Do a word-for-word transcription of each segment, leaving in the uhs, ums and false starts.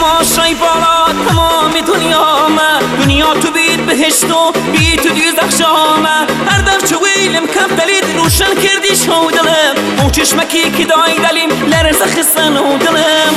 تماشای بالا تمام دنیا ما دنیا تو بید بهشت و بی تو دوزخ شامه هر در چه ویلم کم دلید روشن کردی شو دلم او چشمکی که دای دلیم لرزه خستن و دلم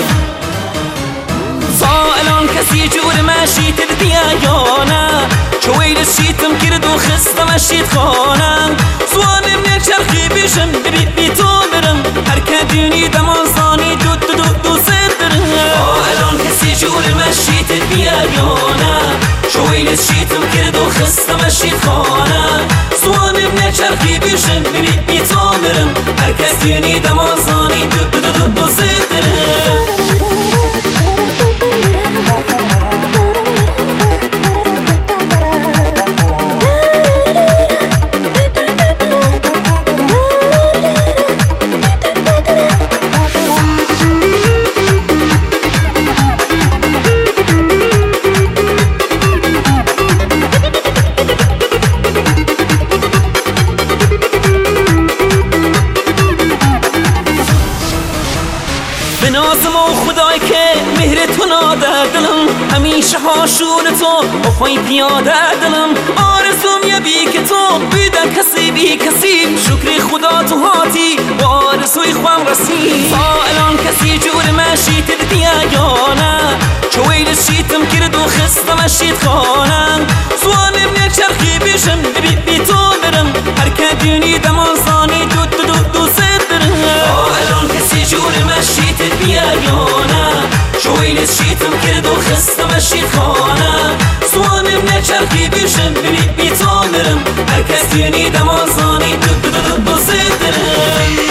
سائلان کسی جور ماشی تردیا یا نه چه ویل شیتم کرد و خستم شیت خانم سوانم یک چرخی بیشم بی بی تو برم هر که دونی دمانزانی دو دو دو دو سر درم سائلان کسی جور ماشی تردیا یا نه چه ویل شیتم کرد و خستم شیت خانم سوانم یک چرخی بیشم بی بی تو برم هر که دونی دمانزانی دو دو دو دو سر درم بنازم و خدای که مهر تو ناده دلم همیشه هاشون تو افای پیاده دلم آرزوم یه بی که تو بیدن کسی بی کسی شکر خدا تو هاتی و آرزوی خوام رسی سائلان کسی جور ماشی تردیا یا نه چه ویل شیتم کرد و خستم شیت خانم سوانم یک چرخی بیشم بی بی تو برم هر که دونی دمانزانی دو دو دو دو سر درم سائلان کسی جور ماشی تردیا یا نه چه ویل شیتم کرد و خستم شیت خانم سوانم یک چرخی بیشم بی بی تو برم هر که دونی دمانزانی دو دو دو دو سر درم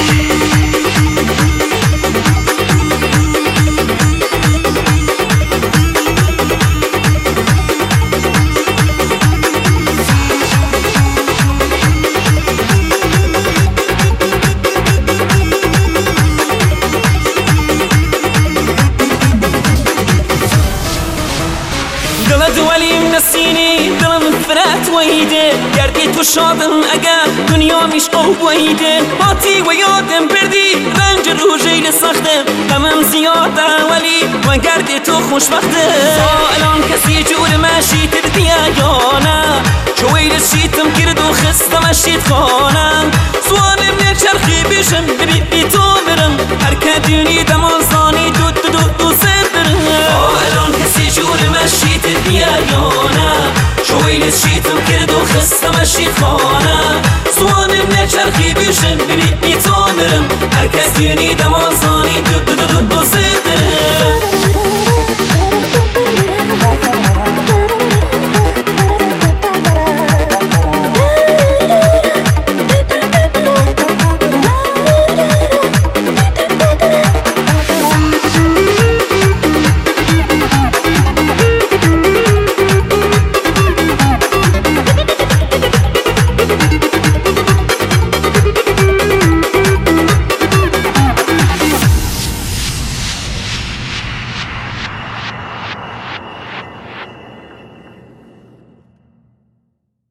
دلت ولیم نسینی دلم فرات ویده گردی تو شادم اگر دنیا میش او ویده باتی و یادم بردی رنج روژی لسختم غمم زیاده ولی و گردی تو خوشبخته سائلان کسی جور ماشی تردیا یا نه چه ویل شیتم کرد و خستم شیت خانم سوانم یک چرخی بیشم بی بی تو برم هر که دونی دمانزانی دو دو دو دو سر درم سائلان کسی جور ماشی تردیا یا نه چه ویل شیتم کرد و خستم شیت خانم سوانم یک چرخی بیشم بی بی تو برم هر که دونی دمانزانی دو